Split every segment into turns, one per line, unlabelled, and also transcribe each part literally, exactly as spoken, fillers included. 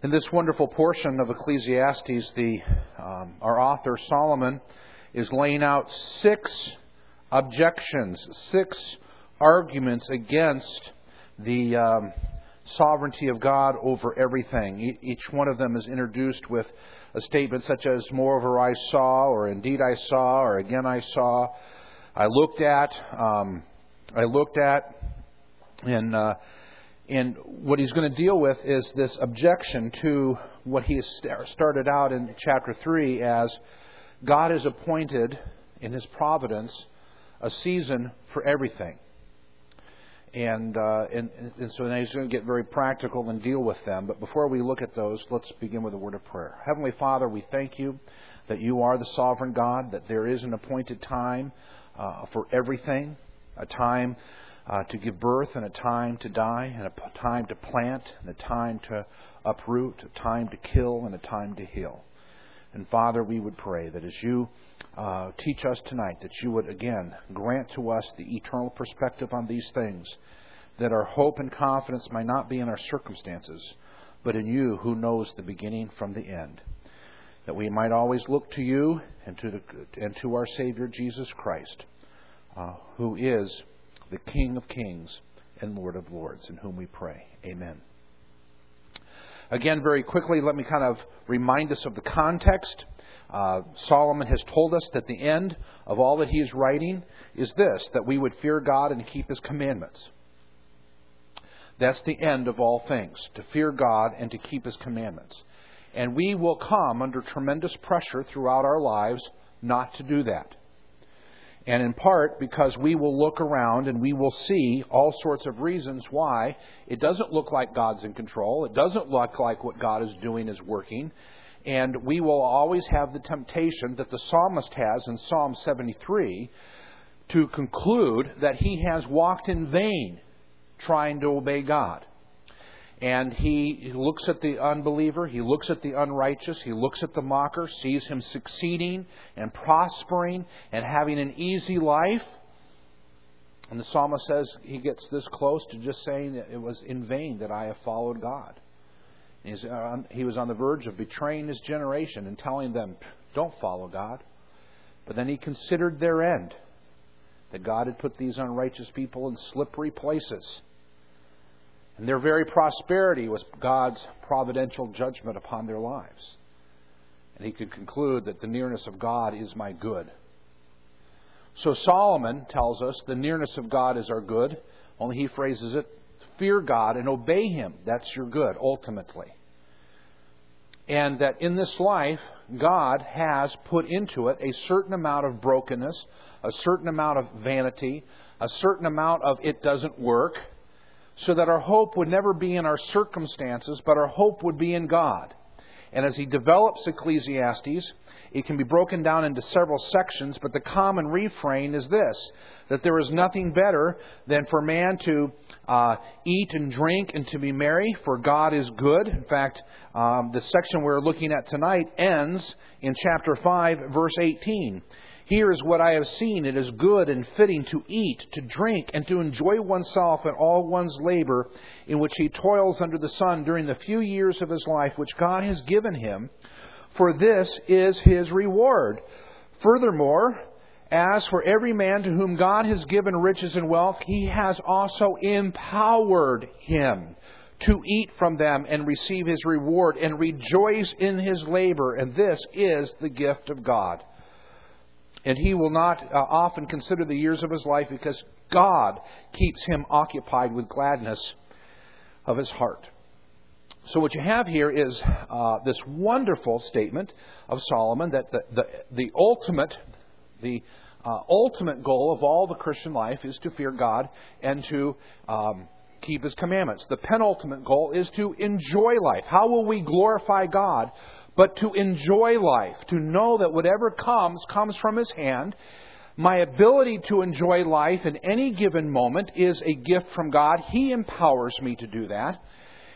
In this wonderful portion of Ecclesiastes, the um, our author Solomon is laying out six objections, six arguments against the um, sovereignty of God over everything. E- each one of them is introduced with a statement such as, "Moreover I saw," or "Indeed I saw," or "Again I saw," "I looked at," um, "I looked at," and uh, And what he's going to deal with is this objection to what he has started out in chapter three as God has appointed in His providence a season for everything. And, uh, and, and so now he's going to get very practical and deal with them. But before we look at those, let's begin with a word of prayer. Heavenly Father, we thank You that You are the sovereign God, that there is an appointed time uh, for everything, a time Uh, to give birth, and a time to die, and a time to plant, and a time to uproot, a time to kill, and a time to heal. And Father, we would pray that as You uh, teach us tonight, that You would again grant to us the eternal perspective on these things, that our hope and confidence might not be in our circumstances, but in You who knows the beginning from the end. That we might always look to You and to, the, and to our Savior Jesus Christ, uh, who is the King of Kings and Lord of Lords, in whom we pray. Amen. Again, very quickly, let me kind of remind us of the context. Uh, Solomon has told us that the end of all that he is writing is this, that we would fear God and keep His commandments. That's the end of all things, to fear God and to keep His commandments. And we will come under tremendous pressure throughout our lives not to do that. And in part because we will look around and we will see all sorts of reasons why it doesn't look like God's in control. It doesn't look like what God is doing is working. And we will always have the temptation that the psalmist has in Psalm seventy-three to conclude that he has walked in vain trying to obey God. And he looks at the unbeliever, he looks at the unrighteous, he looks at the mocker, sees him succeeding and prospering and having an easy life. And the psalmist says he gets this close to just saying that it was in vain that I have followed God. He's, uh, he was on the verge of betraying his generation and telling them, don't follow God. But then he considered their end, that God had put these unrighteous people in slippery places. And their very prosperity was God's providential judgment upon their lives. And he could conclude that the nearness of God is my good. So Solomon tells us the nearness of God is our good. Only he phrases it, fear God and obey Him. That's your good, ultimately. And that in this life, God has put into it a certain amount of brokenness, a certain amount of vanity, a certain amount of it doesn't work, so that our hope would never be in our circumstances, but our hope would be in God. And as he develops Ecclesiastes, it can be broken down into several sections, but the common refrain is this, that there is nothing better than for man to uh, eat and drink and to be merry, for God is good. In fact, um, the section we're looking at tonight ends in chapter five, verse eighteen. Here is what I have seen. It is good and fitting to eat, to drink, and to enjoy oneself in all one's labor in which he toils under the sun during the few years of his life which God has given him, for this is his reward. Furthermore, as for every man to whom God has given riches and wealth, He has also empowered him to eat from them and receive his reward and rejoice in his labor, and this is the gift of God. And he will not uh, often consider the years of his life because God keeps him occupied with gladness of his heart. So what you have here is uh, this wonderful statement of Solomon that the, the, the ultimate, the uh, ultimate goal of all the Christian life is to fear God and to um, keep His commandments. The penultimate goal is to enjoy life. How will we glorify God? But to enjoy life, to know that whatever comes, comes from His hand. My ability to enjoy life in any given moment is a gift from God. He empowers me to do that.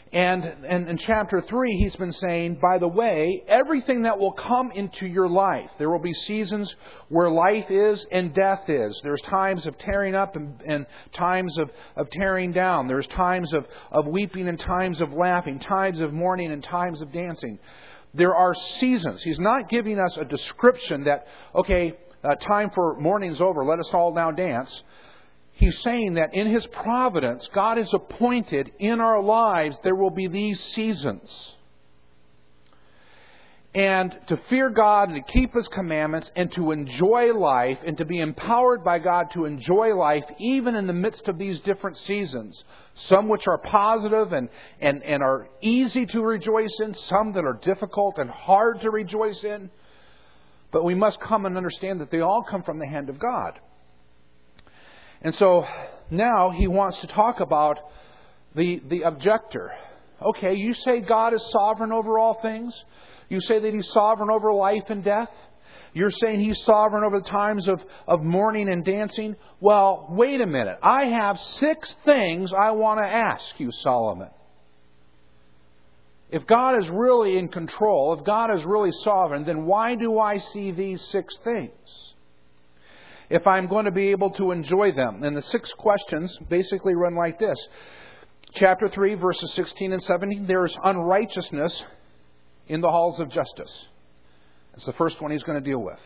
And, and in chapter three, he's been saying, by the way, everything that will come into your life, there will be seasons where life is and death is. There's times of tearing up and, and times of, of tearing down. There's times of, of weeping and times of laughing, times of mourning and times of dancing. There are seasons. He's not giving us a description that, okay, uh, time for mourning's over, let us all now dance. He's saying that in His providence, God has appointed in our lives there will be these seasons. And to fear God and to keep His commandments and to enjoy life and to be empowered by God to enjoy life even in the midst of these different seasons. Some which are positive and, and, and are easy to rejoice in. Some that are difficult and hard to rejoice in. But we must come and understand that they all come from the hand of God. And so now he wants to talk about the, the objector. Okay, you say God is sovereign over all things. You say that He's sovereign over life and death. You're saying He's sovereign over the times of, of mourning and dancing. Well, wait a minute. I have six things I want to ask you, Solomon. If God is really in control, if God is really sovereign, then why do I see these six things? If I'm going to be able to enjoy them. And the six questions basically run like this. Chapter three, verses sixteen and seventeen. There's unrighteousness in the halls of justice. That's the first one he's going to deal with.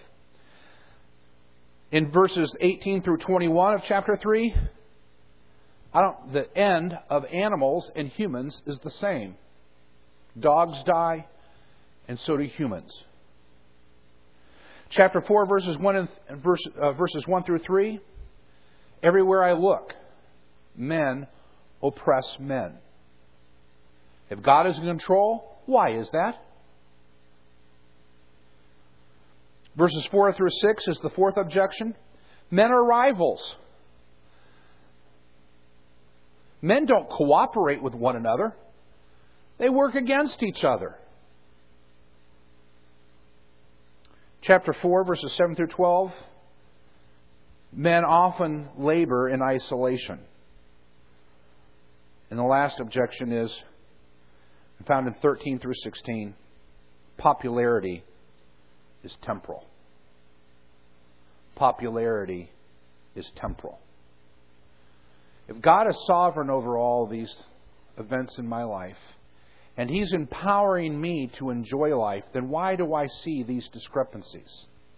In verses eighteen through twenty-one of chapter three, I don't, the end of animals and humans is the same. Dogs die, and so do humans. Chapter four, verses one and verse, uh, verses one through three. Everywhere I look, men oppress men. If God is in control, why is that? Verses four through six is the fourth objection. Men are rivals. Men don't cooperate with one another. They work against each other. Chapter four, verses seven through twelve. Men often labor in isolation. And the last objection is found in thirteen through sixteen. Popularity is temporal. Popularity is temporal. If God is sovereign over all these events in my life, and He's empowering me to enjoy life, then why do I see these discrepancies?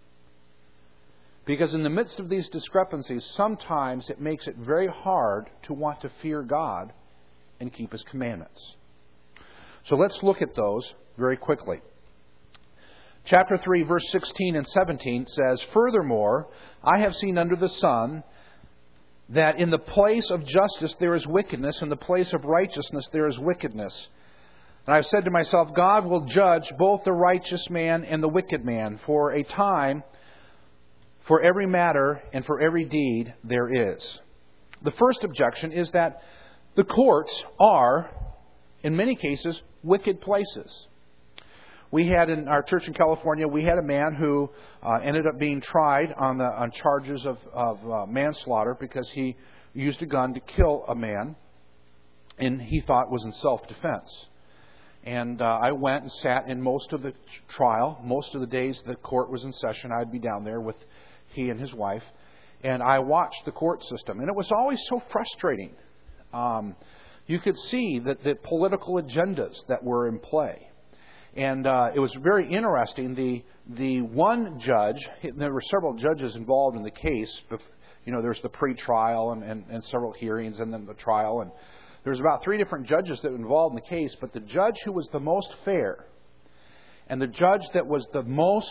Because in the midst of these discrepancies, sometimes it makes it very hard to want to fear God and keep His commandments. So let's look at those very quickly. Chapter three, verse sixteen and seventeen says, "Furthermore, I have seen under the sun that in the place of justice there is wickedness, in the place of righteousness there is wickedness. And I've said to myself, God will judge both the righteous man and the wicked man. For a time, for every matter, and for every deed there is." The first objection is that the courts are, in many cases, wicked places. We had in our church in California, we had a man who uh, ended up being tried on, the, on charges of, of uh, manslaughter because he used a gun to kill a man, and he thought was in self-defense. And uh, I went and sat in most of the trial. Most of the days the court was in session, I'd be down there with he and his wife. And I watched the court system. And it was always so frustrating. Um, you could see that the political agendas that were in play. And uh, it was very interesting. The the one judge, there were several judges involved in the case. You know, there's the pre-trial and, and, and several hearings and then the trial. And there's about three different judges that were involved in the case, but the judge who was the most fair and the judge that was the most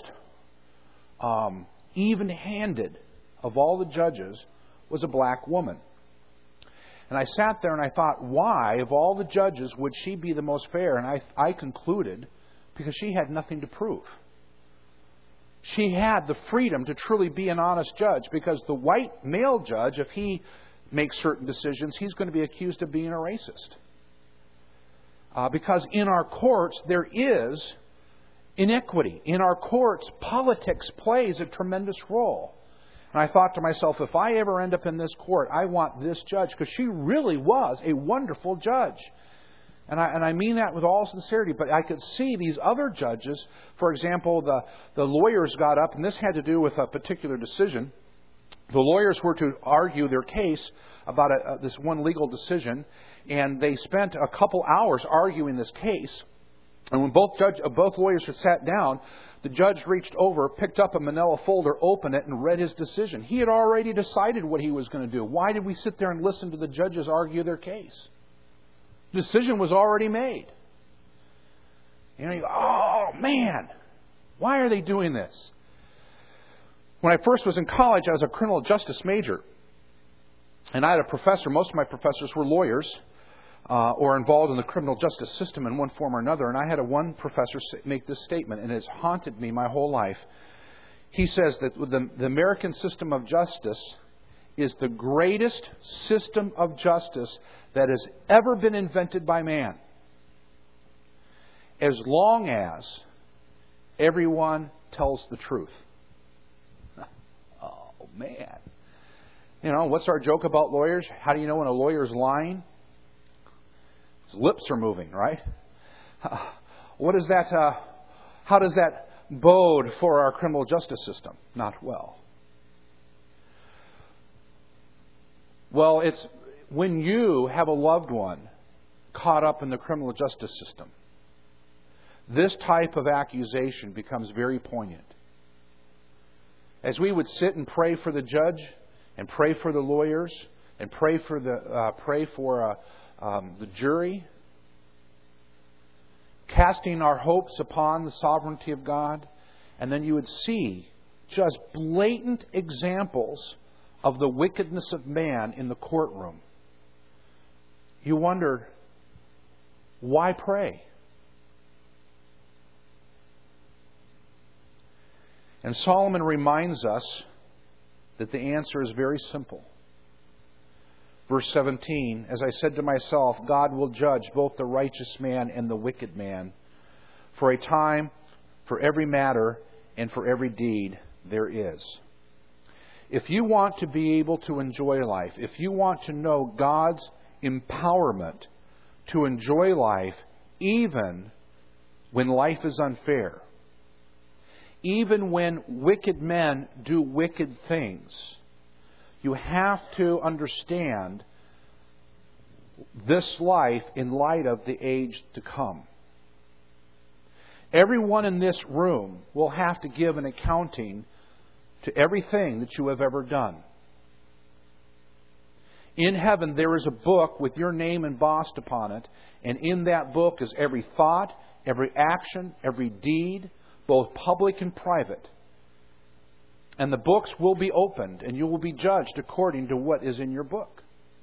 um, even-handed of all the judges was a black woman. And I sat there and I thought, why, of all the judges, would she be the most fair? And I, I concluded, because she had nothing to prove. She had the freedom to truly be an honest judge, because the white male judge, if he makes certain decisions, he's going to be accused of being a racist. Uh, because in our courts, there is inequity. In our courts, politics plays a tremendous role. And I thought to myself, if I ever end up in this court, I want this judge, because she really was a wonderful judge. And I, and I mean that with all sincerity, but I could see these other judges, for example, the, the lawyers got up, and this had to do with a particular decision. The lawyers were to argue their case about a, a, this one legal decision, and they spent a couple hours arguing this case. And when both judge, uh, both lawyers had sat down, the judge reached over, picked up a manila folder, opened it, and read his decision. He had already decided what he was going to do. Why did we sit there and listen to the judges argue their case? The decision was already made. You know, you go, oh man, why are they doing this? When I first was in college, I was a criminal justice major. And I had a professor, most of my professors were lawyers, uh, or involved in the criminal justice system in one form or another. And I had a one professor make this statement, and it's haunted me my whole life. He says that the, the American system of justice is the greatest system of justice that has ever been invented by man, as long as everyone tells the truth. Oh, man. You know, what's our joke about lawyers? How do you know when a lawyer's lying? His lips are moving, right? What is that? Uh, how does that bode for our criminal justice system? Not well. Well, it's when you have a loved one caught up in the criminal justice system, this type of accusation becomes very poignant. As we would sit and pray for the judge, and pray for the lawyers, and pray for the uh, pray for uh, um, the jury, casting our hopes upon the sovereignty of God, and then you would see just blatant examples of the wickedness of man in the courtroom. You wonder, why pray? And Solomon reminds us that the answer is very simple. Verse seventeen, as I said to myself, God will judge both the righteous man and the wicked man. For a time, for every matter, and for every deed there is. If you want to be able to enjoy life, if you want to know God's empowerment to enjoy life even when life is unfair, even when wicked men do wicked things, you have to understand this life in light of the age to come. Everyone in this room will have to give an accounting to everything that you have ever done. In heaven there is a book with your name embossed upon it, and in that book is every thought, every action, every deed, both public and private. And the books will be opened, and you will be judged according to what is in your book.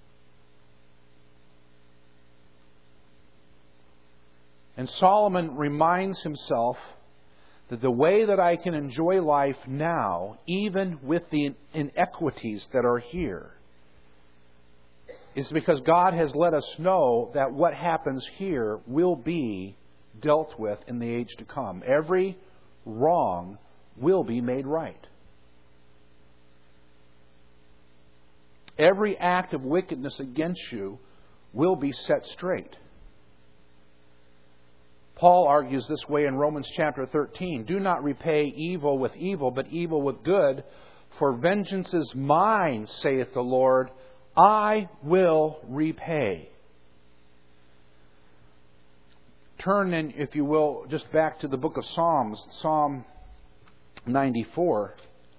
And Solomon reminds himself that the way that I can enjoy life now, even with the inequities that are here, is because God has let us know that what happens here will be dealt with in the age to come. Every wrong will be made right. Every act of wickedness against you will be set straight. Paul argues this way in Romans chapter thirteen. Do not repay evil with evil, but evil with good. For vengeance is mine, saith the Lord. I will repay. Turn, in, if you will, just back to the book of Psalms, Psalm ninety-four.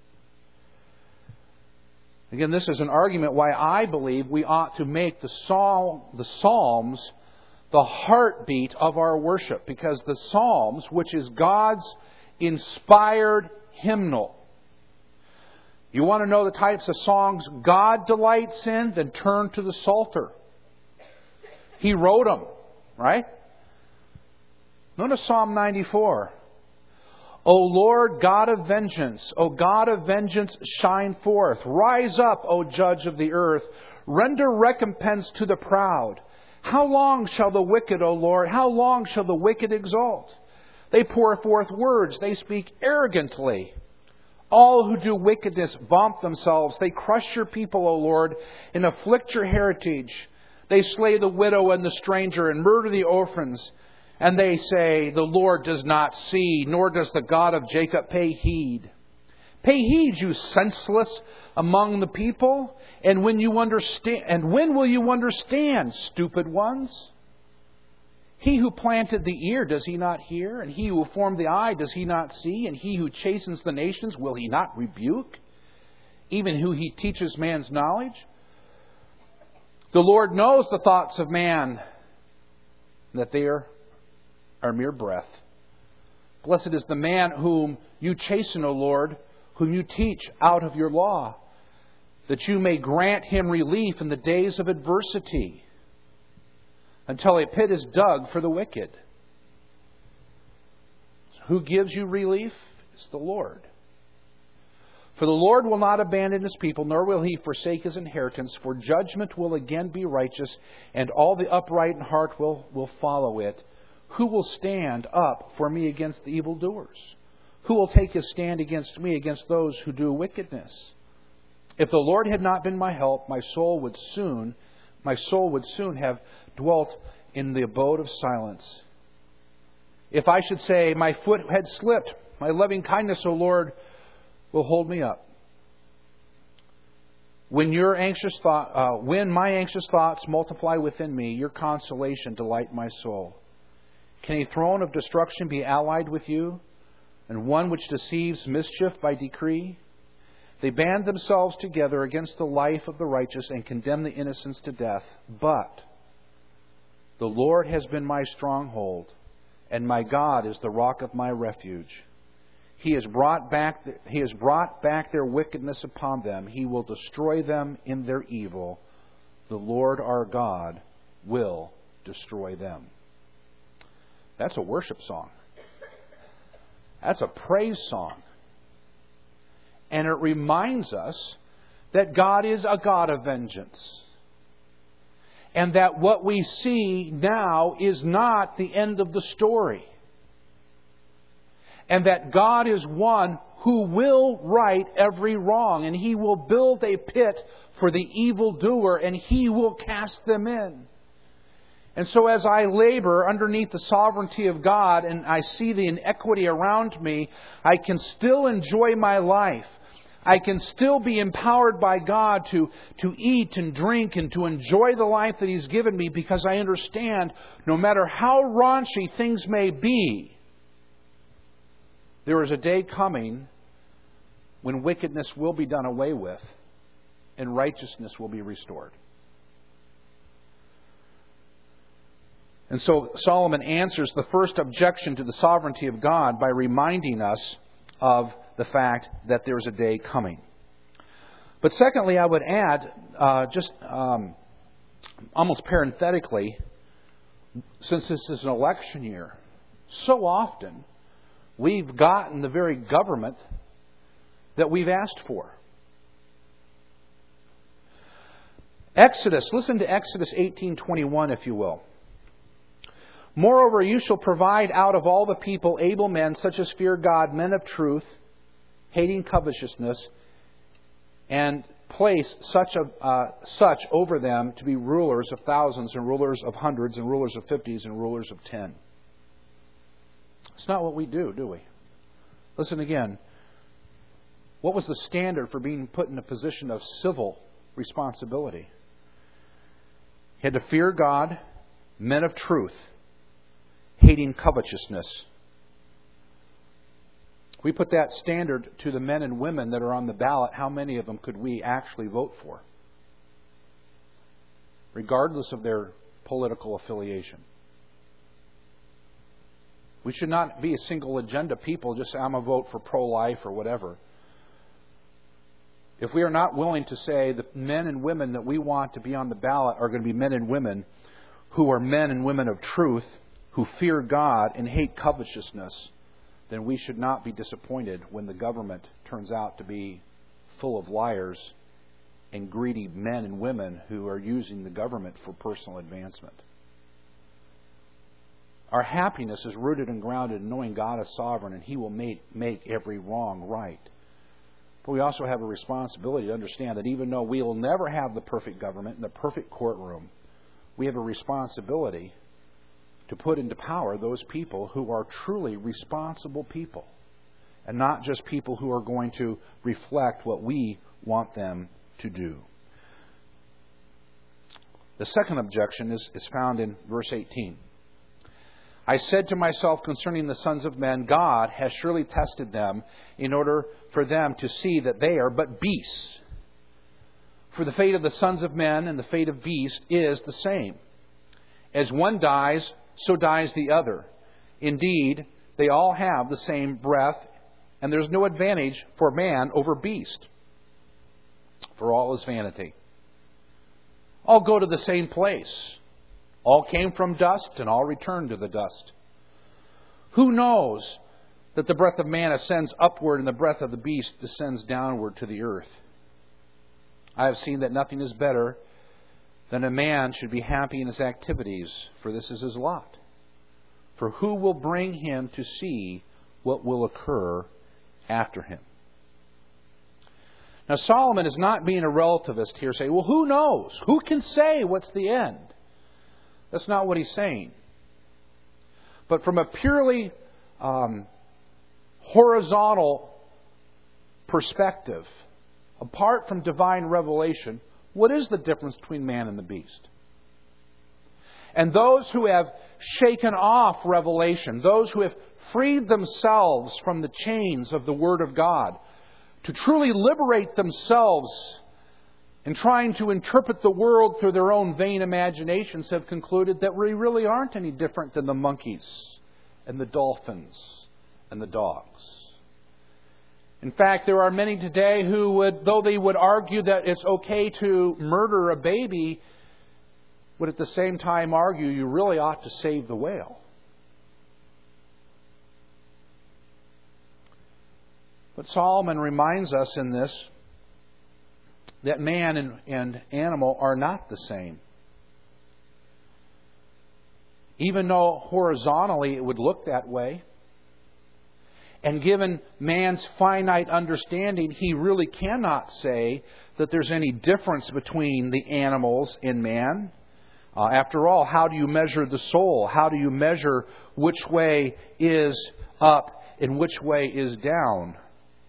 Again, this is an argument why I believe we ought to make the psalm, the Psalms the heartbeat of our worship. Because the Psalms, which is God's inspired hymnal. You want to know the types of songs God delights in? Then turn to the Psalter. He wrote them, right? Notice Psalm ninety-four. O Lord, God of vengeance, O God of vengeance, shine forth. Rise up, O Judge of the earth. Render recompense to the proud. How long shall the wicked, O Lord, how long shall the wicked exult? They pour forth words, they speak arrogantly. All who do wickedness vaunt themselves. They crush your people, O Lord, and afflict your heritage. They slay the widow and the stranger and murder the orphans. And they say, the Lord does not see, nor does the God of Jacob pay heed. Pay heed, you senseless among the people, and when you understand, and when will you understand, stupid ones? He who planted the ear, does he not hear? And he who formed the eye, does he not see? And he who chastens the nations, will he not rebuke? Even who he teaches man's knowledge? The Lord knows the thoughts of man, that they are, are mere breath. Blessed is the man whom you chasten, O Lord, whom you teach out of your law, that you may grant him relief in the days of adversity, until a pit is dug for the wicked. Who gives you relief? It's the Lord. For the Lord will not abandon His people, nor will He forsake His inheritance. For judgment will again be righteous, and all the upright in heart will, will follow it. Who will stand up for me against the evildoers? Who will take his stand against me, against those who do wickedness? If the Lord had not been my help, my soul would soon, my soul would soon have dwelt in the abode of silence. If I should say, my foot had slipped, my loving kindness, O Lord, will hold me up. When your anxious thought, uh, when my anxious thoughts multiply within me, your consolation delight my soul. Can a throne of destruction be allied with you, and one which deceives mischief by decree? They band themselves together against the life of the righteous and condemn the innocents to death. But the Lord has been my stronghold, and my God is the rock of my refuge. He has brought back, He has brought back their wickedness upon them. He will destroy them in their evil. The Lord our God will destroy them. That's a worship song. That's a praise song. And it reminds us that God is a God of vengeance. And that what we see now is not the end of the story. And that God is one who will right every wrong. And He will build a pit for the evildoer, and He will cast them in. And so as I labor underneath the sovereignty of God and I see the inequity around me, I can still enjoy my life. I can still be empowered by God to, to eat and drink and to enjoy the life that He's given me, because I understand no matter how raunchy things may be, there is a day coming when wickedness will be done away with and righteousness will be restored. And so Solomon answers the first objection to the sovereignty of God by reminding us of the fact that there is a day coming. But secondly, I would add, uh, just um, almost parenthetically, since this is an election year, so often we've gotten the very government that we've asked for. Exodus, listen to Exodus eighteen twenty-one, if you will. Moreover, you shall provide out of all the people able men, such as fear God, men of truth, hating covetousness, and place such a uh, such over them to be rulers of thousands and rulers of hundreds and rulers of fifties and rulers of ten. It's not what we do, do we? Listen again. What was the standard for being put in a position of civil responsibility? You had to fear God, men of truth, hating covetousness. We put that standard to the men and women that are on the ballot. How many of them could we actually vote for? Regardless of their political affiliation. We should not be a single agenda people, just say, I'm going to vote for pro-life or whatever. If we are not willing to say the men and women that we want to be on the ballot are going to be men and women who are men and women of truth, who fear God and hate covetousness, then we should not be disappointed when the government turns out to be full of liars and greedy men and women who are using the government for personal advancement. Our happiness is rooted and grounded in knowing God is sovereign and He will make, make every wrong right. But we also have a responsibility to understand that even though we will never have the perfect government and the perfect courtroom, we have a responsibility to put into power those people who are truly responsible people, and not just people who are going to reflect what we want them to do. The second objection is, is found in verse eighteen. I said to myself concerning the sons of men, God has surely tested them in order for them to see that they are but beasts. For the fate of the sons of men and the fate of beasts is the same. As one dies, so dies the other. Indeed, they all have the same breath, and there's no advantage for man over beast. For all is vanity. All go to the same place. All came from dust, and all return to the dust. Who knows that the breath of man ascends upward, and the breath of the beast descends downward to the earth? I have seen that nothing is better than a man should be happy in his activities, for this is his lot. For who will bring him to see what will occur after him? Now, Solomon is not being a relativist here, saying, well, who knows? Who can say what's the end? That's not what he's saying. But from a purely um, horizontal perspective, apart from divine revelation, what is the difference between man and the beast? And those who have shaken off revelation, those who have freed themselves from the chains of the Word of God, to truly liberate themselves in trying to interpret the world through their own vain imaginations, have concluded that we really aren't any different than the monkeys and the dolphins and the dogs. In fact, there are many today who would, though they would argue that it's okay to murder a baby, would at the same time argue you really ought to save the whale. But Solomon reminds us in this that man and, and animal are not the same. Even though horizontally it would look that way, and given man's finite understanding, he really cannot say that there's any difference between the animals and man. Uh, after all, how do you measure the soul? How do you measure which way is up and which way is down?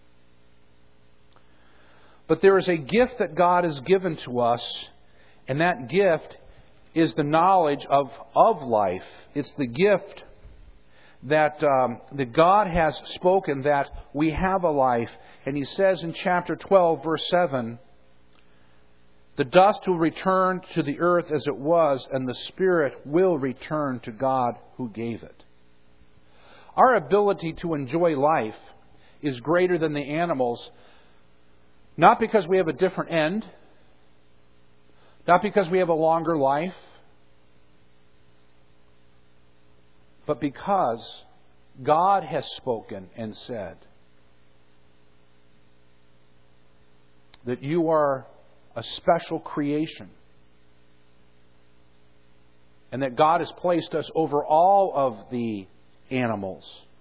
But there is a gift that God has given to us, and that gift is the knowledge of, of life. It's the gift that, um, that God has spoken that we have a life. And He says in chapter twelve, verse seven, the dust will return to the earth as it was, and the spirit will return to God who gave it. Our ability to enjoy life is greater than the animals, not because we have a different end, not because we have a longer life, but because God has spoken and said that you are a special creation, and that God has placed us over all of the animals,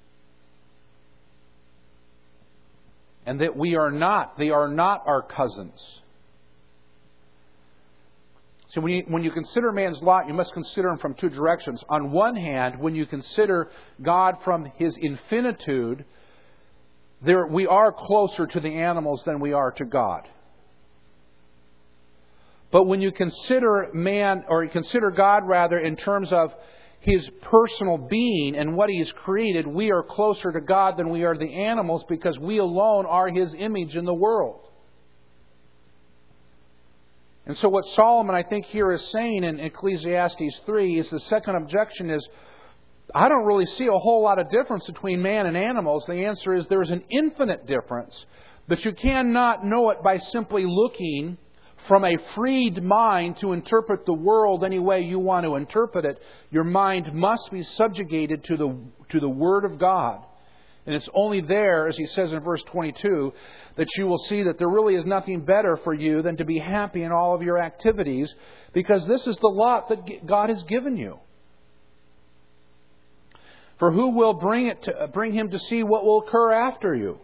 and that we are not, they are not our cousins. So when you, when you consider man's lot, you must consider him from two directions. On one hand, when you consider God from His infinitude, there we are closer to the animals than we are to God. But when you consider man, or you consider God rather, in terms of His personal being and what He has created, we are closer to God than we are the animals, because we alone are His image in the world. And so what Solomon, I think, here is saying in Ecclesiastes three is the second objection is, I don't really see a whole lot of difference between man and animals. The answer is there is an infinite difference, but you cannot know it by simply looking from a freed mind to interpret the world any way you want to interpret it. Your mind must be subjugated to the to the Word of God. And it's only there, as he says in verse twenty-two, that you will see that there really is nothing better for you than to be happy in all of your activities, because this is the lot that God has given you. For who will bring it to, bring him to see what will occur after you?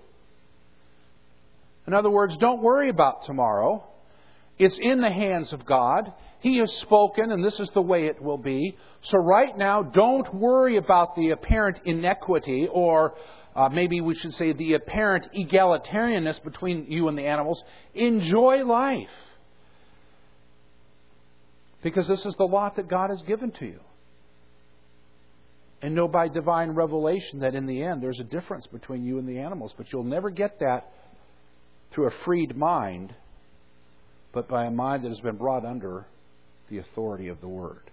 In other words, don't worry about tomorrow. It's in the hands of God. He has spoken, and this is the way it will be. So right now, don't worry about the apparent inequity, or uh, maybe we should say the apparent egalitarianness between you and the animals. Enjoy life. Because this is the lot that God has given to you. And know by divine revelation that in the end there's a difference between you and the animals. But you'll never get that through a freed mind, but by a mind that has been brought under the authority of the Word.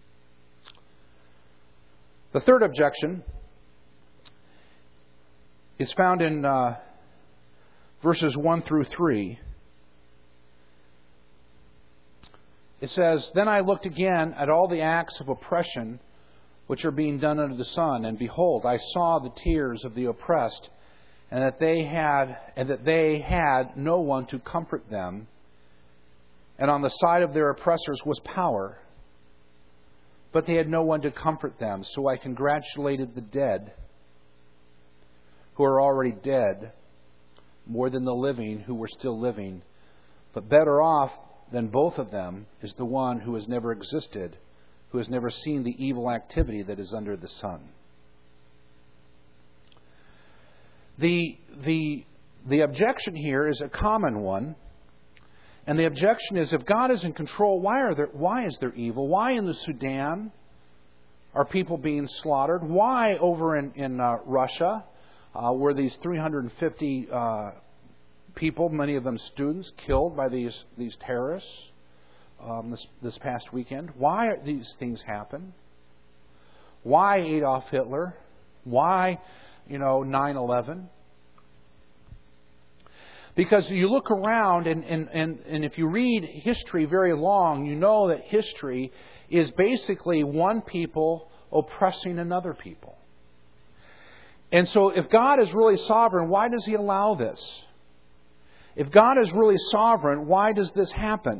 The third objection is found in uh, verses one through three. It says, "Then I looked again at all the acts of oppression which are being done under the sun, and behold, I saw the tears of the oppressed, and that they had and that they had no one to comfort them. And on the side of their oppressors was power, but they had no one to comfort them. So I congratulated the dead, who are already dead, more than the living who were still living. But better off than both of them is the one who has never existed, who has never seen the evil activity that is under the sun." The, the, the objection here is a common one. And the objection is, if God is in control, why are there, why is there evil? Why in the Sudan are people being slaughtered? Why over in, in uh, Russia uh, were these three hundred fifty uh, people, many of them students, killed by these, these terrorists um, this, this past weekend? Why are these things happen? Why Adolf Hitler? Why, you know, nine eleven? Because you look around, and, and, and, and if you read history very long, you know that history is basically one people oppressing another people. And so if God is really sovereign, why does He allow this? If God is really sovereign, why does this happen?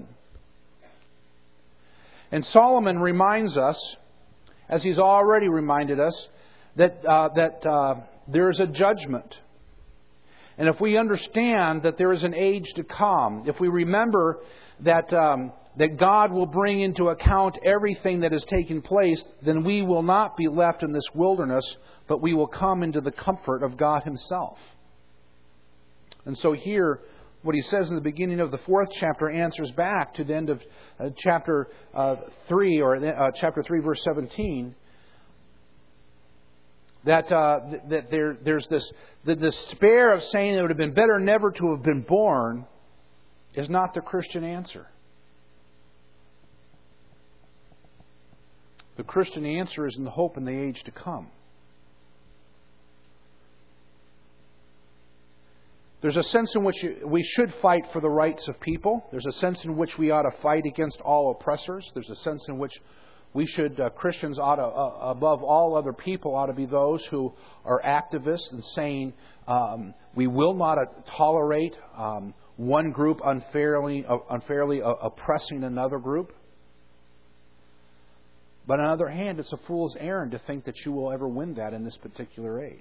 And Solomon reminds us, as he's already reminded us, that, uh, that uh, there is a judgment. And if we understand that there is an age to come, if we remember that um, that God will bring into account everything that has taken place, then we will not be left in this wilderness, but we will come into the comfort of God Himself. And so here, what he says in the beginning of the fourth chapter answers back to the end of uh, chapter uh, three, or uh, chapter three, verse seventeen. That uh, that there there's this the despair of saying it would have been better never to have been born is not the Christian answer. The Christian answer is in the hope in the age to come. There's a sense in which we should fight for the rights of people. There's a sense in which we ought to fight against all oppressors. There's a sense in which we should, uh, Christians ought to, uh, above all other people, ought to be those who are activists and saying um, we will not uh, tolerate um, one group unfairly, uh, unfairly uh, oppressing another group. But on the other hand, it's a fool's errand to think that you will ever win that in this particular age.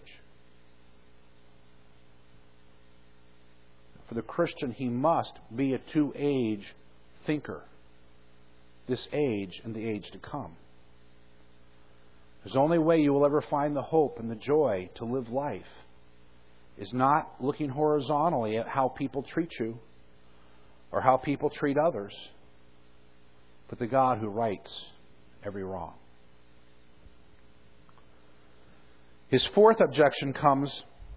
For the Christian, he must be a two-age thinker. This age and the age to come. The only way you will ever find the hope and the joy to live life is not looking horizontally at how people treat you or how people treat others, but the God who rights every wrong. His fourth objection comes,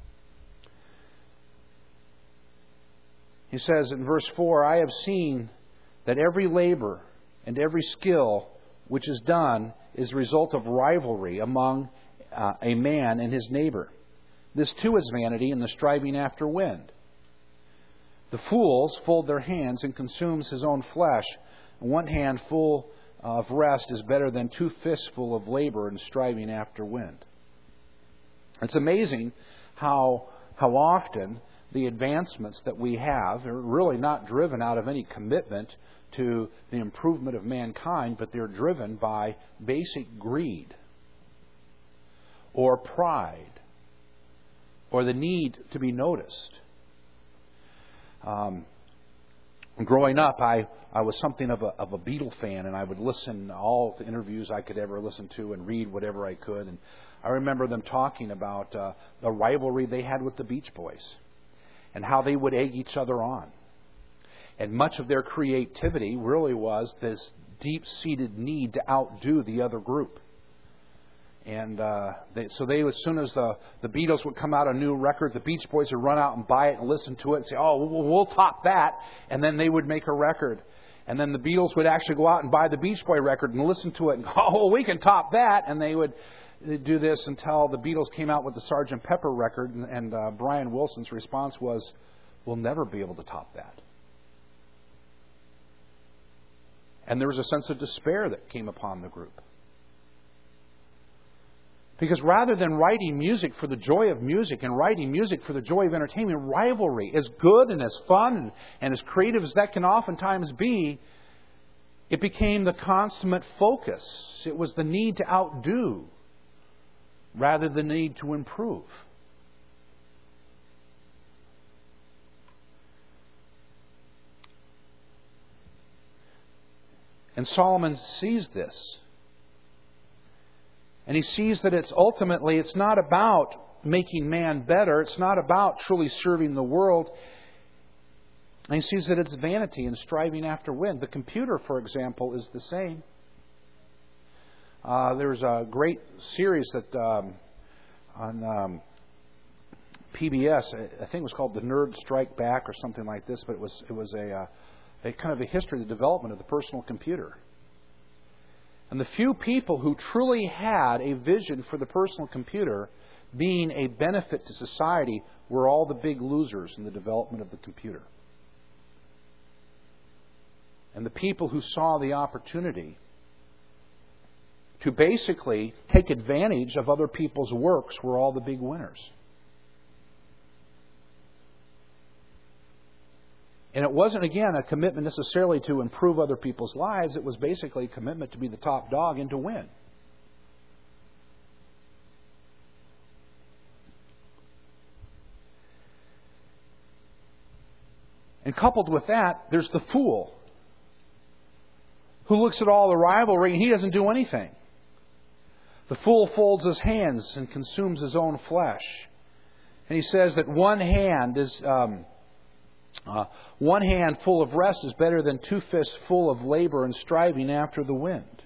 he says in verse four, "I have seen that every labor and every skill which is done is the result of rivalry among uh, a man and his neighbor. This too is vanity and the striving after wind. The fools fold their hands and consumes his own flesh. One hand full of rest is better than two fistful of labor and striving after wind." It's amazing how how often the advancements that we have are really not driven out of any commitment to the improvement of mankind, but they're driven by basic greed or pride or the need to be noticed. Um, growing up, I, I was something of a, of a Beatle fan, and I would listen to all the interviews I could ever listen to and read whatever I could. And I remember them talking about uh, the rivalry they had with the Beach Boys and how they would egg each other on. And much of their creativity really was this deep-seated need to outdo the other group. And uh, they, so they, as soon as the, the Beatles would come out a new record, the Beach Boys would run out and buy it and listen to it and say, oh, we'll, we'll top that. And then they would make a record. And then the Beatles would actually go out and buy the Beach Boy record and listen to it and go, oh, we can top that. And they would do this until the Beatles came out with the Sergeant Pepper record. And, and uh, Brian Wilson's response was, we'll never be able to top that. And there was a sense of despair that came upon the group. Because rather than writing music for the joy of music and writing music for the joy of entertainment, rivalry, as good and as fun and, and as creative as that can oftentimes be, it became the consummate focus. It was the need to outdo rather than the need to improve. And Solomon sees this. And he sees that it's ultimately, it's not about making man better. It's not about truly serving the world. And he sees that it's vanity and striving after wind. The computer, for example, is the same. Uh, there's a great series that um, on um, P B S, I think it was called The Nerds Strike Back or something like this, but it was it was a, uh, a kind of a history of the development of the personal computer. And the few people who truly had a vision for the personal computer being a benefit to society were all the big losers in the development of the computer. And the people who saw the opportunity to basically take advantage of other people's works were all the big winners. And it wasn't, again, a commitment necessarily to improve other people's lives. It was basically a commitment to be the top dog and to win. And coupled with that, there's the fool who looks at all the rivalry and he doesn't do anything. The fool folds his hands and consumes his own flesh. And he says that one hand is... Um, Uh, one hand full of rest is better than two fists full of labor and striving after the wind.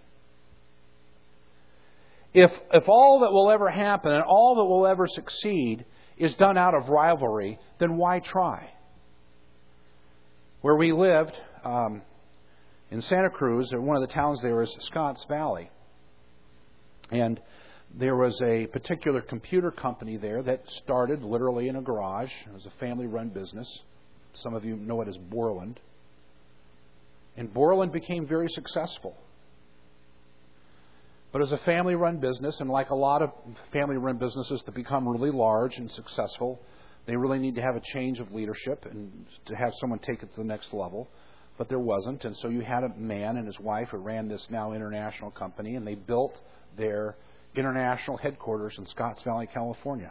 If, if all that will ever happen and all that will ever succeed is done out of rivalry, then why try? Where we lived, um, in Santa Cruz, or one of the towns there is Scotts Valley. And there was a particular computer company there that started literally in a garage. It was a family-run business. Some of you know it as Borland. And Borland became very successful. But as a family-run business, and like a lot of family-run businesses that become really large and successful, they really need to have a change of leadership and to have someone take it to the next level. But there wasn't. And so you had a man and his wife who ran this now international company, and they built their international headquarters in Scotts Valley, California.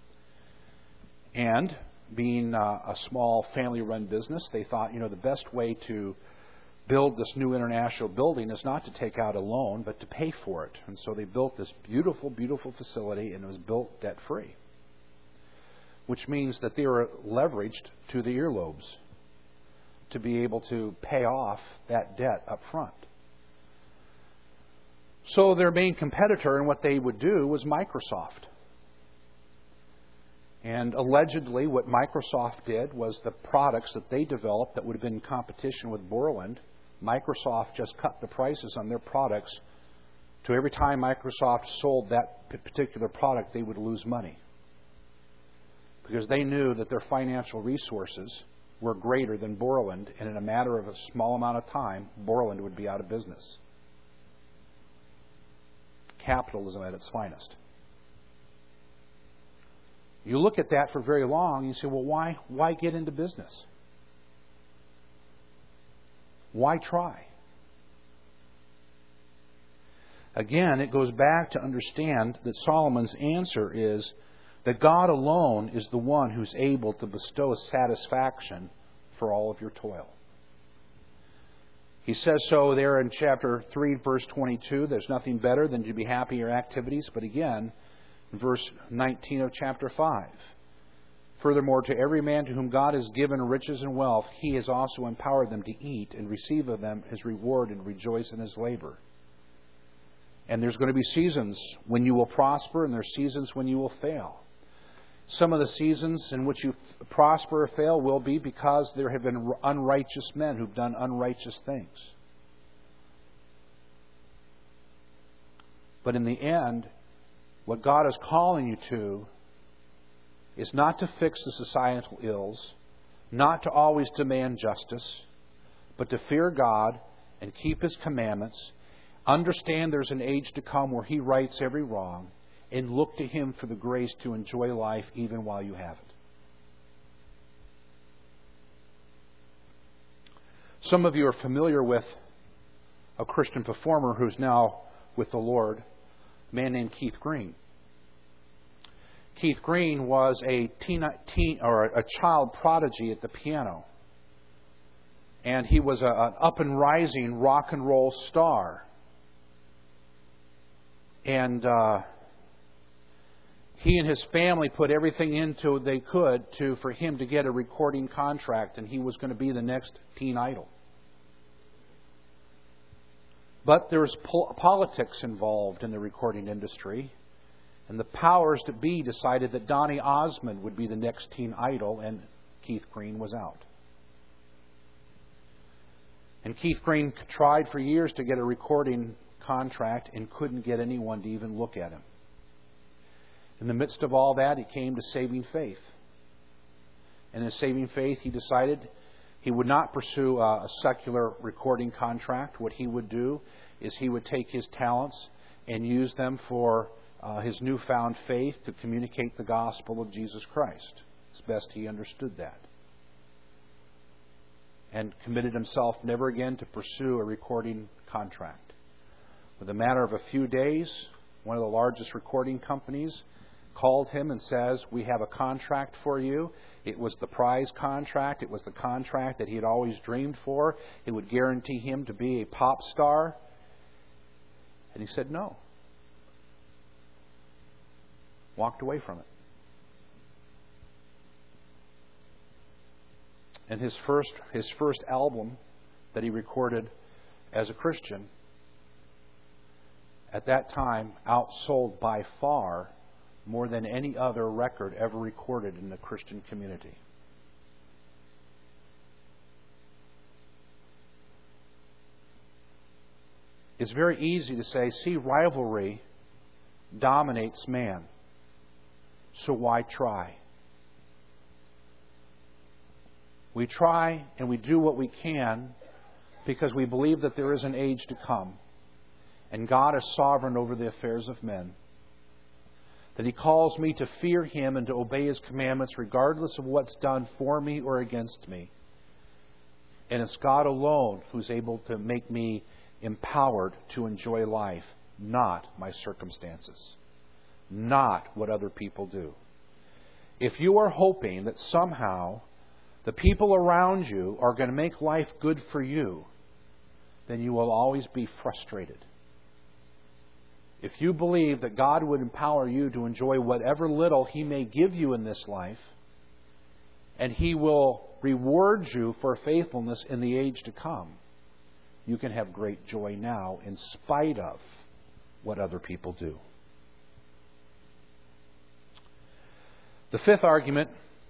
And being uh, a small family-run business, they thought, you know, the best way to build this new international building is not to take out a loan, but to pay for it. And so they built this beautiful, beautiful facility, and it was built debt-free, which means that they were leveraged to the earlobes to be able to pay off that debt up front. So their main competitor and what they would do was Microsoft. And allegedly what Microsoft did was the products that they developed that would have been in competition with Borland, Microsoft just cut the prices on their products to every time Microsoft sold that particular product, they would lose money. Because they knew that their financial resources were greater than Borland, and in a matter of a small amount of time, Borland would be out of business. Capitalism at its finest. You look at that for very long and you say, well, why, why get into business? Why try? Again, it goes back to understand that Solomon's answer is that God alone is the one who's able to bestow satisfaction for all of your toil. He says so there in chapter three, verse twenty-two. There's nothing better than to be happy in your activities. But again, in verse nineteen of chapter five. Furthermore, to every man to whom God has given riches and wealth, He has also empowered them to eat and receive of them His reward and rejoice in his labor. And there's going to be seasons when you will prosper, and there's seasons when you will fail. Some of the seasons in which you prosper or fail will be because there have been unrighteous men who've done unrighteous things. But in the end, what God is calling you to is not to fix the societal ills, not to always demand justice, but to fear God and keep His commandments, understand there's an age to come where He rights every wrong, and look to Him for the grace to enjoy life even while you have it. Some of you are familiar with a Christian performer who's now with the Lord, a man named Keith Green. Keith Green was a teen, teen or a child prodigy at the piano, and he was a, an up and rising rock and roll star. And uh, he and his family put everything into they could to for him to get a recording contract, and he was going to be the next teen idol. But there was po- politics involved in the recording industry, and the powers that be decided that Donny Osmond would be the next teen idol, and Keith Green was out. And Keith Green tried for years to get a recording contract and couldn't get anyone to even look at him. In the midst of all that, he came to saving faith. And in saving faith, he decided he would not pursue a secular recording contract. What he would do is he would take his talents and use them for uh, his newfound faith to communicate the gospel of Jesus Christ. As best he understood that. And committed himself never again to pursue a recording contract. With a matter of a few days, one of the largest recording companies called him and says, "We have a contract for you." It was the prize contract. It was the contract that he had always dreamed for. It would guarantee him to be a pop star. And he said no. Walked away from it. And his first his first album that he recorded as a Christian, at that time, outsold by far more than any other record ever recorded in the Christian community. It's very easy to say, see, rivalry dominates man, so why try? We try and we do what we can because we believe that there is an age to come. And God is sovereign over the affairs of men. That He calls me to fear Him and to obey His commandments regardless of what's done for me or against me. And it's God alone who's able to make me empowered to enjoy life, not my circumstances, not what other people do. If you are hoping that somehow the people around you are going to make life good for you, then you will always be frustrated. If you believe that God would empower you to enjoy whatever little He may give you in this life, and He will reward you for faithfulness in the age to come, you can have great joy now in spite of what other people do. The fifth argument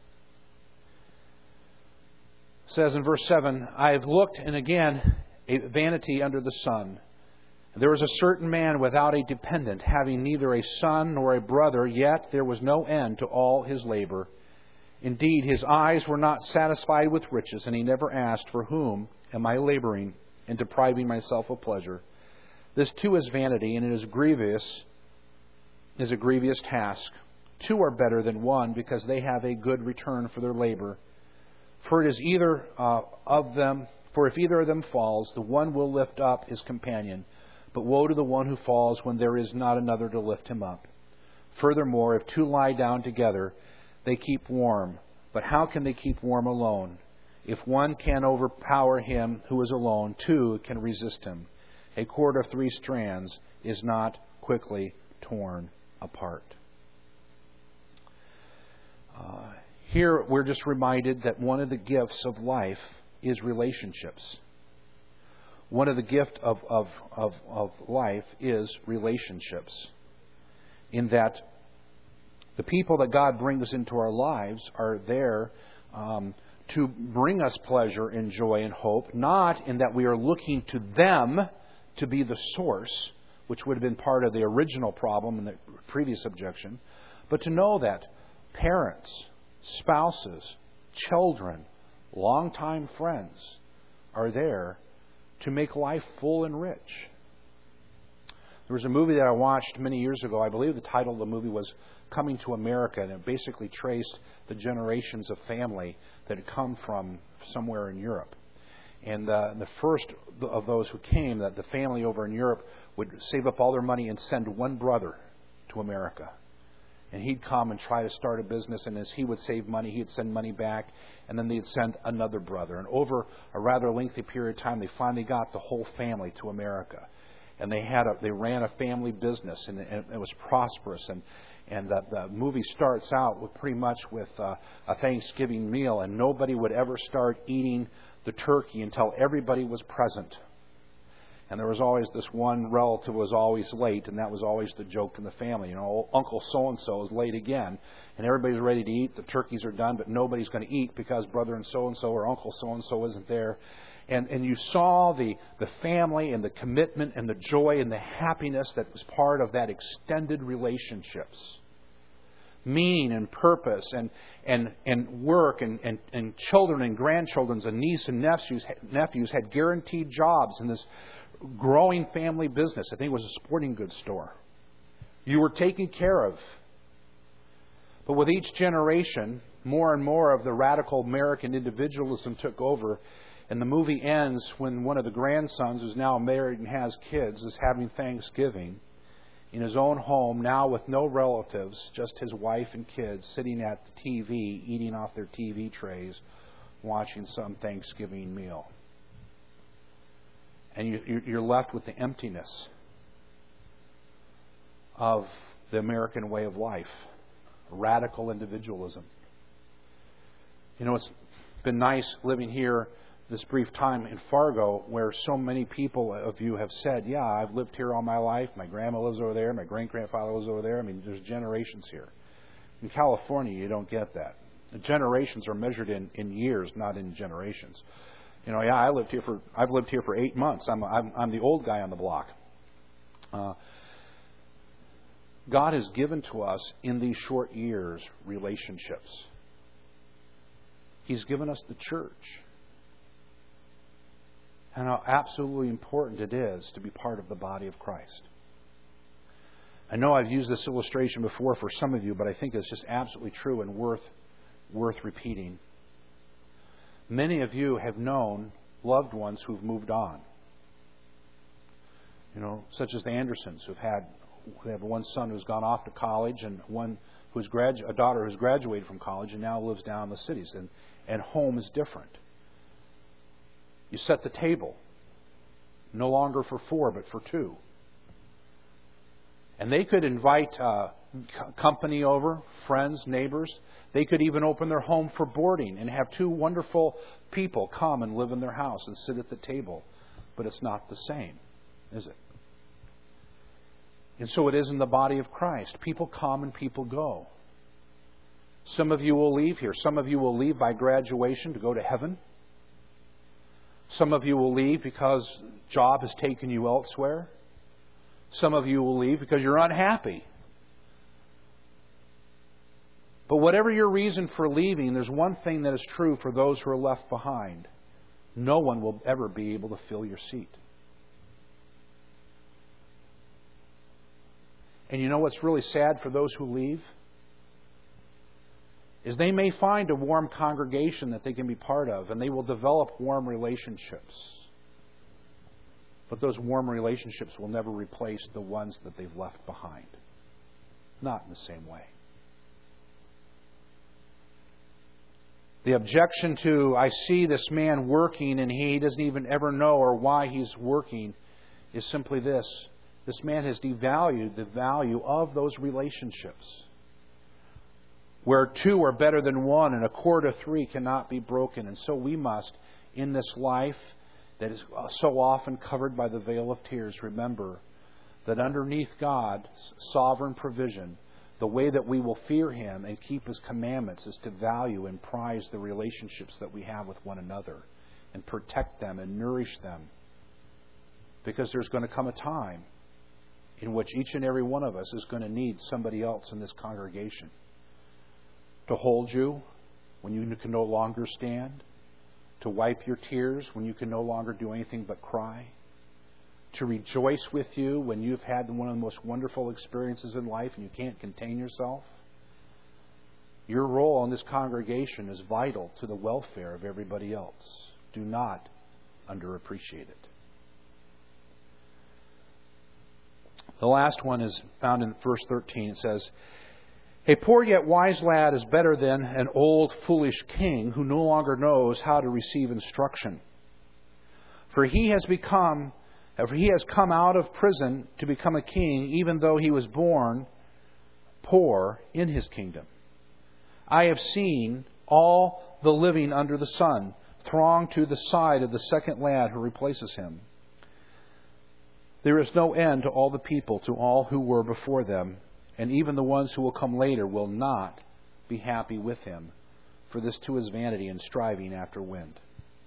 says in verse seven, I have looked, and again, a vanity under the sun. There was a certain man without a dependent, having neither a son nor a brother, yet there was no end to all his labor. Indeed, his eyes were not satisfied with riches, and he never asked, for whom am I laboring and depriving myself of pleasure? This too is vanity, and it is grievous, is a grievous task. Two are better than one, because they have a good return for their labor. For it is either uh, of them, for if either of them falls, the one will lift up his companion. But woe to the one who falls when there is not another to lift him up. Furthermore, if two lie down together, they keep warm. But how can they keep warm alone? If one can overpower him who is alone, two can resist him. A cord of three strands is not quickly torn apart. Uh, here we're just reminded that one of the gifts of life is relationships. One of the gifts of, of, of, of life is relationships. In that the people that God brings into our lives are there um, to bring us pleasure and joy and hope, not in that we are looking to them to be the source, which would have been part of the original problem in the previous objection, but to know that parents, spouses, children, longtime friends are there to make life full and rich. There was a movie that I watched many years ago. I believe the title of the movie was Coming to America, and it basically traced the generations of family that had come from somewhere in Europe. And uh, the first of those who came, that the family over in Europe would save up all their money and send one brother to America. And he'd come and try to start a business, and as he would save money, he'd send money back, and then they'd send another brother. And over a rather lengthy period of time, they finally got the whole family to America. And they had a, they ran a family business, and it, and it was prosperous. And and the, the movie starts out with pretty much with uh, a Thanksgiving meal, and nobody would ever start eating the turkey until everybody was present. And there was always this one relative who was always late, and that was always the joke in the family. You know, Uncle so-and-so is late again, and everybody's ready to eat. The turkeys are done, but nobody's going to eat because brother and so-and-so or Uncle so-and-so isn't there. And and you saw the, the family and the commitment and the joy and the happiness that was part of that extended relationships. Meaning and purpose and and, and work and, and, and children and grandchildren and nieces and nephews, nephews had guaranteed jobs in this growing family business. I think it was a sporting goods store. You were taken care of. But with each generation, more and more of the radical American individualism took over. And the movie ends when one of the grandsons, who's now married and has kids, is having Thanksgiving in his own home, now with no relatives, just his wife and kids sitting at the T V, eating off their T V trays, watching some Thanksgiving meal. And you, you're left with the emptiness of the American way of life, radical individualism. You know, it's been nice living here this brief time in Fargo, where so many people of you have said, yeah, I've lived here all my life. My grandma lives over there. My great-grandfather lives over there. I mean, there's generations here. In California, you don't get that. The generations are measured in, in years, not in generations. You know, yeah, I lived here for I've lived here for eight months. I'm I'm, I'm the old guy on the block. Uh, God has given to us in these short years relationships. He's given us the church. And how absolutely important it is to be part of the body of Christ. I know I've used this illustration before for some of you, but I think it's just absolutely true and worth worth repeating. Many of you have known loved ones who've moved on. You know, such as the Andersons, who've had they have one son who's gone off to college and one who's gradu- a daughter who's graduated from college and now lives down in the cities. And, and home is different. You set the table, no longer for four, but for two. And they could invite uh, c- company over, friends, neighbors. They could even open their home for boarding and have two wonderful people come and live in their house and sit at the table. But it's not the same, is it? And so it is in the body of Christ. People come and people go. Some of you will leave here. Some of you will leave by graduation to go to heaven. Some of you will leave because job has taken you elsewhere. Some of you will leave because you're unhappy. But whatever your reason for leaving, there's one thing that is true for those who are left behind. No one will ever be able to fill your seat. And you know what's really sad for those who leave? Is they may find a warm congregation that they can be part of, and they will develop warm relationships. But those warm relationships will never replace the ones that they've left behind. Not in the same way. The objection to, I see this man working and he doesn't even ever know or why he's working, is simply this. This man has devalued the value of those relationships. Where two are better than one and a cord of three cannot be broken. And so we must, in this life that is so often covered by the veil of tears, remember that underneath God's sovereign provision, the way that we will fear Him and keep His commandments is to value and prize the relationships that we have with one another and protect them and nourish them. Because there's going to come a time in which each and every one of us is going to need somebody else in this congregation to hold you when you can no longer stand, to wipe your tears when you can no longer do anything but cry, to rejoice with you when you've had one of the most wonderful experiences in life and you can't contain yourself. Your role in this congregation is vital to the welfare of everybody else. Do not underappreciate it. The last one is found in verse thirteen. It says, "A poor yet wise lad is better than an old foolish king who no longer knows how to receive instruction. For he has become For he has come out of prison to become a king, even though he was born poor in his kingdom. I have seen all the living under the sun throng to the side of the second lad who replaces him. There is no end to all the people, to all who were before them, and even the ones who will come later will not be happy with him, for this too is vanity and striving after wind."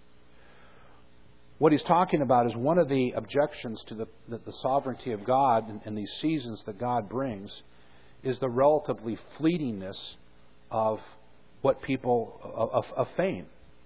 What he's talking about is one of the objections to the, the, the sovereignty of God and, and these seasons that God brings is the relatively fleetingness of what people, of, of fame.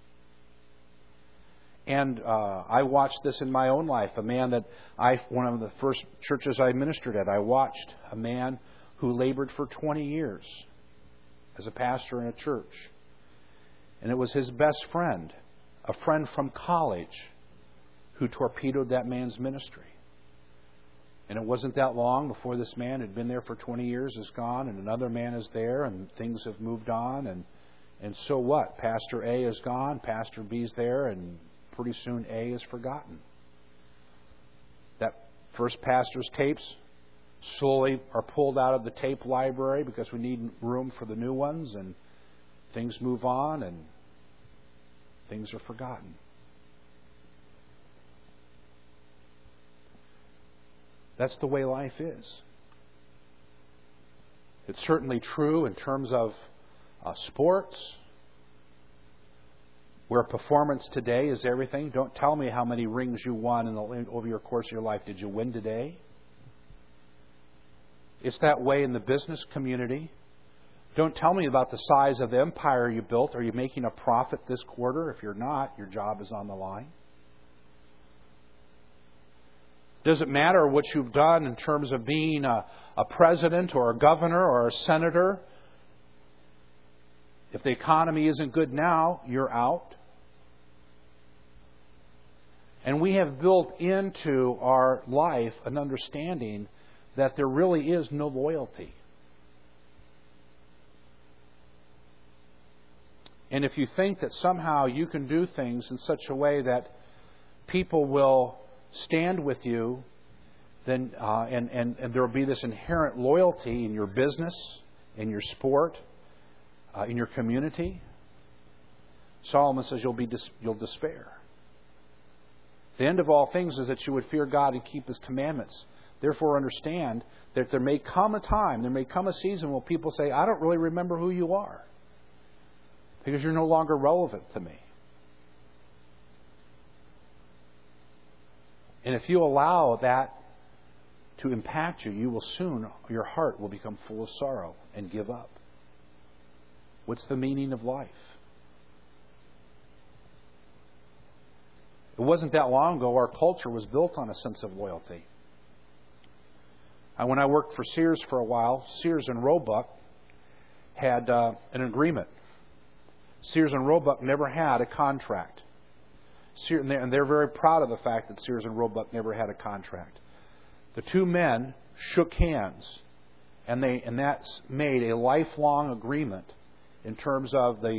And uh, I watched this in my own life. A man that I, one of the first churches I ministered at, I watched a man who labored for twenty years as a pastor in a church. And it was his best friend, a friend from college, who torpedoed that man's ministry. And it wasn't that long before this man had been there for twenty years, is gone, and another man is there, and things have moved on. And, and so what? Pastor A is gone, Pastor B's there, and pretty soon A is forgotten. That first pastor's tapes slowly are pulled out of the tape library because we need room for the new ones, and things move on, and things are forgotten. That's the way life is. It's certainly true in terms of uh, sports, where performance today is everything. Don't tell me how many rings you won in the, over your course of your life. Did you win today? It's that way in the business community. Don't tell me about the size of the empire you built. Are you making a profit this quarter? If you're not, your job is on the line. Does it matter what you've done in terms of being a, a president or a governor or a senator? If the economy isn't good now, you're out. And we have built into our life an understanding that there really is no loyalty. And if you think that somehow you can do things in such a way that people will stand with you, then uh, and, and, and there will be this inherent loyalty in your business, in your sport, uh, in your community, Solomon says you'll be dis- you'll despair. The end of all things is that you would fear God and keep His commandments. Therefore understand that there may come a time, there may come a season where people say, I don't really remember who you are, because you're no longer relevant to me. And if you allow that to impact you, you will soon, your heart will become full of sorrow and give up. What's the meaning of life? It wasn't that long ago our culture was built on a sense of loyalty. And when I worked for Sears for a while, Sears and Roebuck had uh, an agreement. Sears and Roebuck never had a contract. And they're very proud of the fact that Sears and Roebuck never had a contract. The two men shook hands, and they and that's made a lifelong agreement in terms of the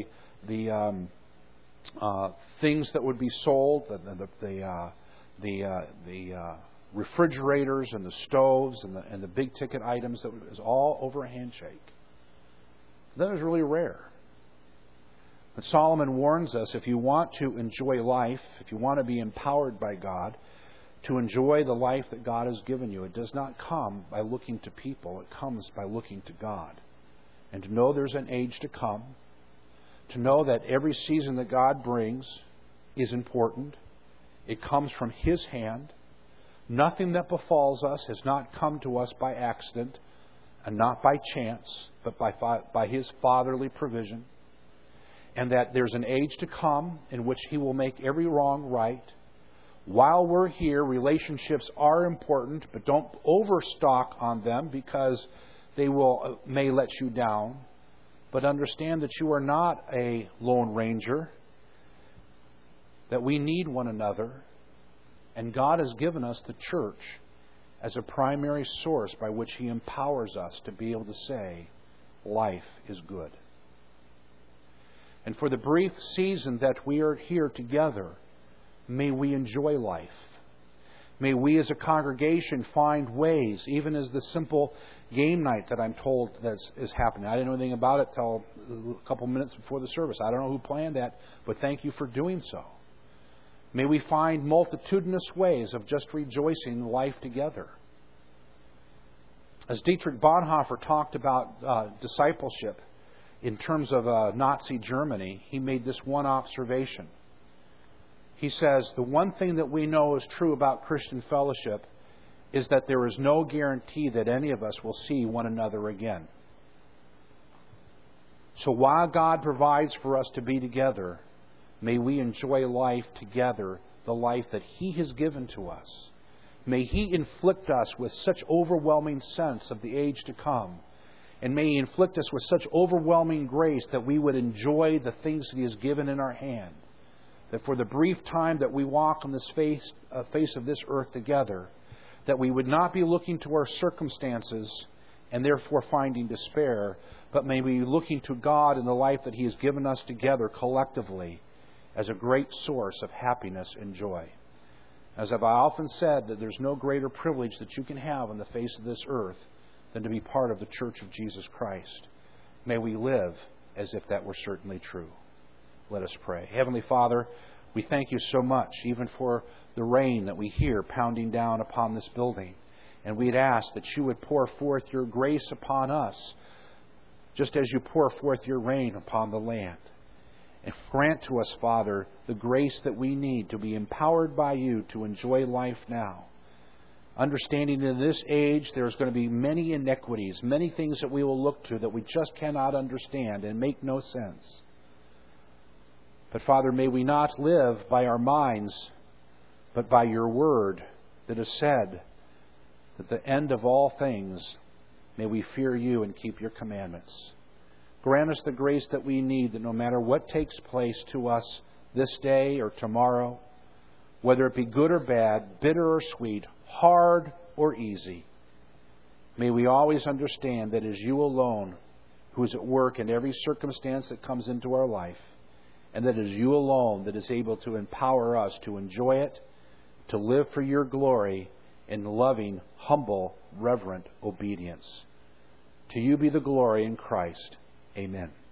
the um, uh, things that would be sold, the the the uh, the, uh, the uh, refrigerators and the stoves and the and the big ticket items, that was all over a handshake. That was really rare. But Solomon warns us, if you want to enjoy life, if you want to be empowered by God, to enjoy the life that God has given you, it does not come by looking to people. It comes by looking to God. And to know there's an age to come, to know that every season that God brings is important. It comes from His hand. Nothing that befalls us has not come to us by accident and not by chance, but by, by His fatherly provision. And that there's an age to come in which He will make every wrong right. While we're here, relationships are important, but don't overstock on them, because they will may let you down. But understand that you are not a lone ranger, that we need one another, and God has given us the church as a primary source by which He empowers us to be able to say, life is good. And for the brief season that we are here together, may we enjoy life. May we as a congregation find ways, even as the simple game night that I'm told that is happening. I didn't know anything about it till a couple minutes before the service. I don't know who planned that, but thank you for doing so. May we find multitudinous ways of just rejoicing life together. As Dietrich Bonhoeffer talked about uh, discipleship in terms of uh, Nazi Germany, he made this one observation. He says, the one thing that we know is true about Christian fellowship is that there is no guarantee that any of us will see one another again. So while God provides for us to be together, may we enjoy life together, the life that He has given to us. May He inflict us with such overwhelming sense of the age to come. And may He inflict us with such overwhelming grace that we would enjoy the things that He has given in our hand. That for the brief time that we walk on this face, uh, face of this earth together, that we would not be looking to our circumstances and therefore finding despair, but may we be looking to God and the life that He has given us together collectively as a great source of happiness and joy. As I've often said, that there's no greater privilege that you can have on the face of this earth than to be part of the Church of Jesus Christ. May we live as if that were certainly true. Let us pray. Heavenly Father, we thank You so much, even for the rain that we hear pounding down upon this building. And we'd ask that You would pour forth Your grace upon us, just as You pour forth Your rain upon the land. And grant to us, Father, the grace that we need to be empowered by You to enjoy life now. Understanding in this age there's going to be many iniquities, many things that we will look to that we just cannot understand and make no sense. But Father, may we not live by our minds, but by Your word that has said that the end of all things, may we fear You and keep Your commandments. Grant us the grace that we need, that no matter what takes place to us this day or tomorrow, whether it be good or bad, bitter or sweet, hard or easy, may we always understand that it is You alone who is at work in every circumstance that comes into our life, and that it is You alone that is able to empower us to enjoy it, to live for Your glory in loving, humble, reverent obedience. To You be the glory in Christ. Amen.